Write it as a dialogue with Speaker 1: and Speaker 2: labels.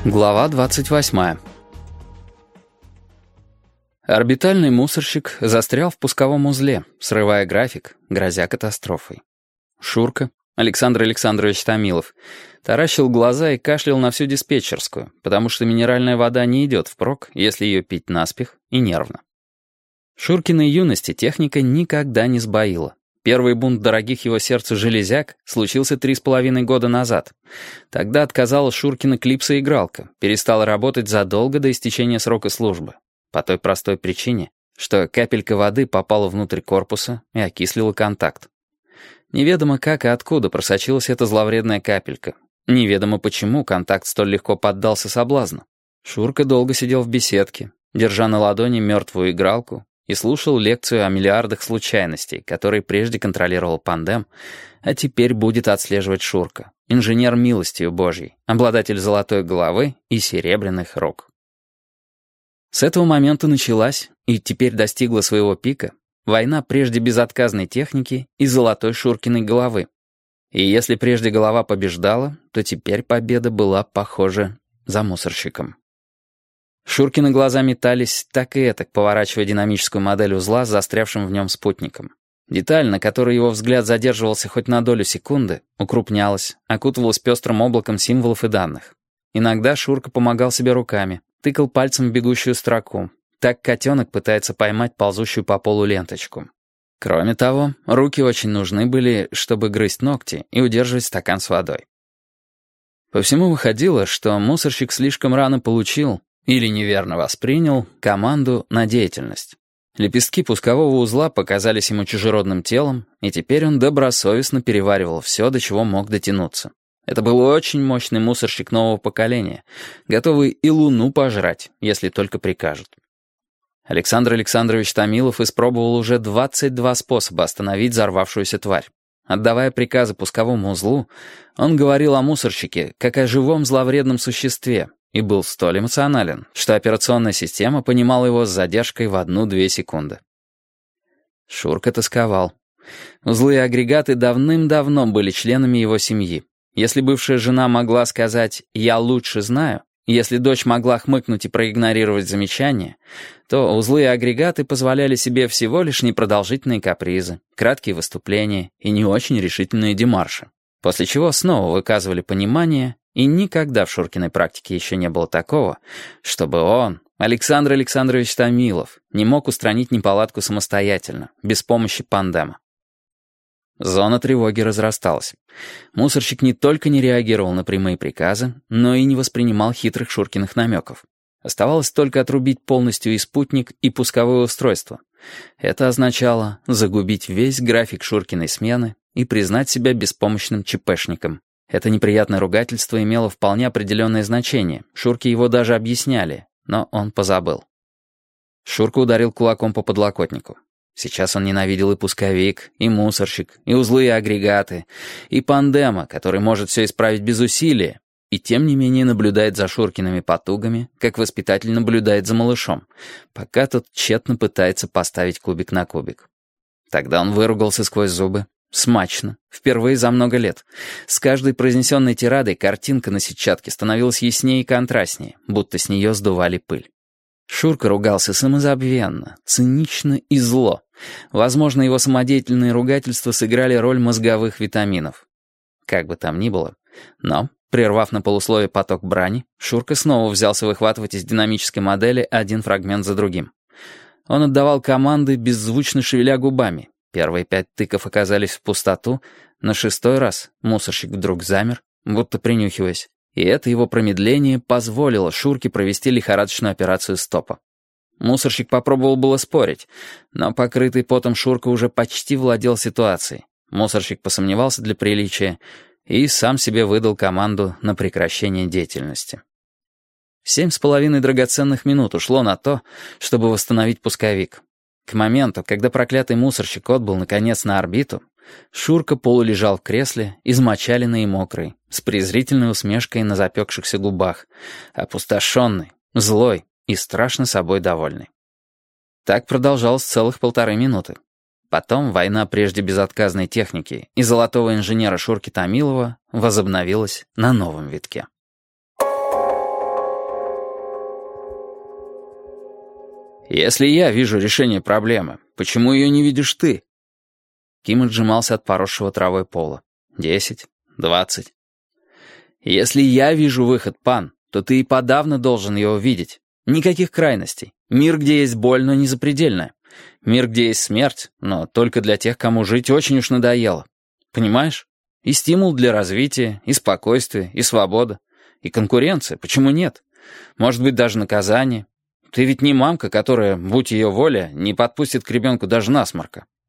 Speaker 1: Глава 28. Орбитальный мусорщик застрял в пусковом узле, срывая график, грозя катастрофой. Шурка, Александр Александрович Томилов, таращил глаза и кашлял на всю диспетчерскую, потому что минеральная вода не идет впрок, если ее пить наспех и нервно. Шуркиной юности техника никогда не сбоила. Первый бунт дорогих его сердцу железяк случился 3,5 года назад. Тогда отказала Шуркина клипсоигралка, перестала работать задолго до истечения срока службы. По той простой причине, что капелька воды попала внутрь корпуса и окислила контакт. Неведомо как и откуда просочилась эта зловредная капелька. Неведомо почему контакт столь легко поддался соблазну. Шурка долго сидел в беседке, держа на ладони мертвую игралку, и слушал лекцию о миллиардах случайностей, которые прежде контролировал Пандем, а теперь будет отслеживать Шурка, инженер милостью Божьей, обладатель золотой головы и серебряных рук. С этого момента началась, и теперь достигла своего пика, война прежде безотказной техники и золотой Шуркиной головы. И если прежде голова побеждала, то теперь победа была, похожа, за мусорщиком. Шуркины глаза метались так и этак, поворачивая динамическую модель узла с застрявшим в нем спутником. Деталь, на которой его взгляд задерживался хоть на долю секунды, укрупнялась, окутывалась пестрым облаком символов и данных. Иногда Шурка помогал себе руками, тыкал пальцем в бегущую строку. Так котенок пытается поймать ползущую по полу ленточку. Кроме того, руки очень нужны были, чтобы грызть ногти и удерживать стакан с водой. По всему выходило, что мусорщик слишком рано получил или неверно воспринял команду на деятельность. Лепестки пускового узла показались ему чужеродным телом, и теперь он добросовестно переваривал все, до чего мог дотянуться. Это был очень мощный мусорщик нового поколения, готовый и луну пожрать, если только прикажут. Александр Александрович Томилов испробовал уже 22 способа остановить взорвавшуюся тварь. Отдавая приказы пусковому узлу, он говорил о мусорщике как о живом зловредном существе, и был столь эмоционален, что операционная система понимала его с задержкой в 1-2 секунды. Шурка тосковал. Узлы и агрегаты давным-давно были членами его семьи. Если бывшая жена могла сказать «я лучше знаю», если дочь могла хмыкнуть и проигнорировать замечания, то узлы и агрегаты позволяли себе всего лишь непродолжительные капризы, краткие выступления и не очень решительные демарши, после чего снова выказывали понимание. И никогда в Шуркиной практике еще не было такого, чтобы он, Александр Александрович Томилов, не мог устранить неполадку самостоятельно, без помощи Пандема. Зона тревоги разрасталась. Мусорщик не только не реагировал на прямые приказы, но и не воспринимал хитрых Шуркиных намеков. Оставалось только отрубить полностью и спутник, и пусковое устройство. Это означало загубить весь график Шуркиной смены и признать себя беспомощным ЧПшником. Это неприятное ругательство имело вполне определенное значение. Шурке его даже объясняли, но он позабыл. Шурка ударил кулаком по подлокотнику. Сейчас он ненавидел и пусковик, и мусорщик, и узлы и агрегаты, и Пандема, который может все исправить без усилия, и тем не менее наблюдает за Шуркиными потугами, как воспитатель наблюдает за малышом, пока тот тщетно пытается поставить кубик на кубик. Тогда он выругался сквозь зубы. Смачно. Впервые за много лет. С каждой произнесенной тирадой картинка на сетчатке становилась яснее и контрастнее, будто с нее сдували пыль. Шурка ругался самозабвенно, цинично и зло. Возможно, его самодеятельные ругательства сыграли роль мозговых витаминов. Как бы там ни было, но, прервав на полусловие поток брани, Шурка снова взялся выхватывать из динамической модели один фрагмент за другим. Он отдавал команды, беззвучно шевеля губами. Первые 5 тыков оказались в пустоту, на 6-й раз мусорщик вдруг замер, будто принюхиваясь, и это его промедление позволило Шурке провести лихорадочную операцию стопа. Мусорщик попробовал было спорить, но покрытый потом Шурка уже почти владел ситуацией. Мусорщик посомневался для приличия и сам себе выдал команду на прекращение деятельности. 7,5 драгоценных минут ушло на то, чтобы восстановить пусковик. К моменту, когда проклятый мусорщик отбыл наконец на орбиту, Шурка полулежал в кресле, измочаленный и мокрый, с презрительной усмешкой на запекшихся губах, опустошенный, злой и страшно собой довольный. Так продолжалось целых 1,5 минуты. Потом война прежде безотказной техники и золотого инженера Шурки Томилова возобновилась на новом витке. Если я вижу решение проблемы, почему ее не видишь ты? Ким отжимался от поросшего травой пола. 10, 20. Если я вижу выход, пан, то ты и подавно должен его видеть. Никаких крайностей. Мир, где есть боль, но не запредельная. Мир, где есть смерть, но только для тех, кому жить очень уж надоело. Понимаешь? И стимул для развития, и спокойствие, и свобода, и конкуренция. Почему нет? Может быть, даже наказание. Ты ведь не мамка, которая, будь ее воля, не подпустит к ребенку даже насморка.